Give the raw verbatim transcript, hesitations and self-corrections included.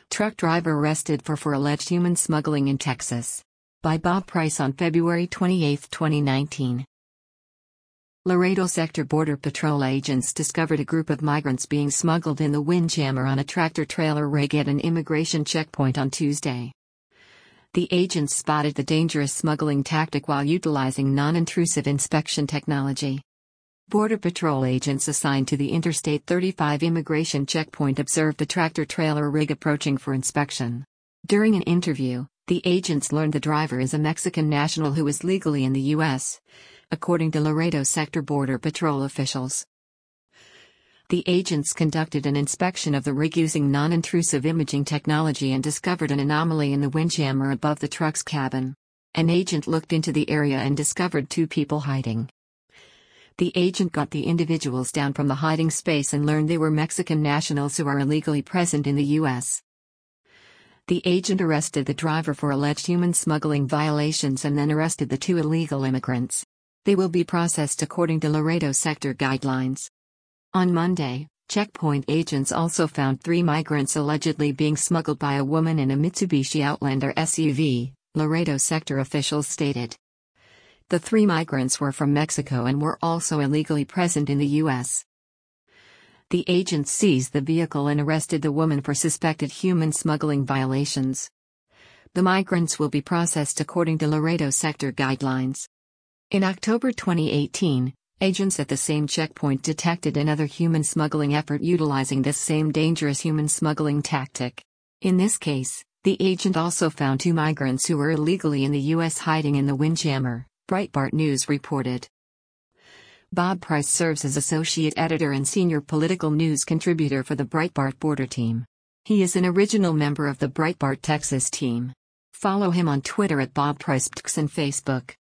Truck driver arrested for, for alleged human smuggling in Texas. By Bob Price on February twenty-eighth, twenty nineteen. Laredo Sector Border Patrol agents discovered a group of migrants being smuggled in the Windjammer on a tractor-trailer rig at an immigration checkpoint on Tuesday. The agents spotted the dangerous smuggling tactic while utilizing non-intrusive inspection technology. Border Patrol agents assigned to the Interstate thirty-five immigration checkpoint observed the tractor-trailer rig approaching for inspection. During an interview, the agents learned the driver is a Mexican national who is legally in the U S, according to Laredo Sector Border Patrol officials. The agents conducted an inspection of the rig using non-intrusive imaging technology and discovered an anomaly in the windjammer above the truck's cabin. An agent looked into the area and discovered two people hiding. The agent got the individuals down from the hiding space and learned they were Mexican nationals who are illegally present in the U S. The agent arrested the driver for alleged human smuggling violations and then arrested the two illegal immigrants. They will be processed according to Laredo Sector guidelines. On Monday, checkpoint agents also found three migrants allegedly being smuggled by a woman in a Mitsubishi Outlander S U V, Laredo Sector officials stated. The three migrants were from Mexico and were also illegally present in the U S. The agents seized the vehicle and arrested the woman for suspected human smuggling violations. The migrants will be processed according to Laredo Sector guidelines. In October twenty eighteen, agents at the same checkpoint detected another human smuggling effort utilizing this same dangerous human smuggling tactic. In this case, the agent also found two migrants who were illegally in the U S hiding in the Windjammer, Breitbart News reported. Bob Price serves as associate editor and senior political news contributor for the Breitbart Border team. He is an original member of the Breitbart Texas team. Follow him on Twitter at Bob Price and Facebook.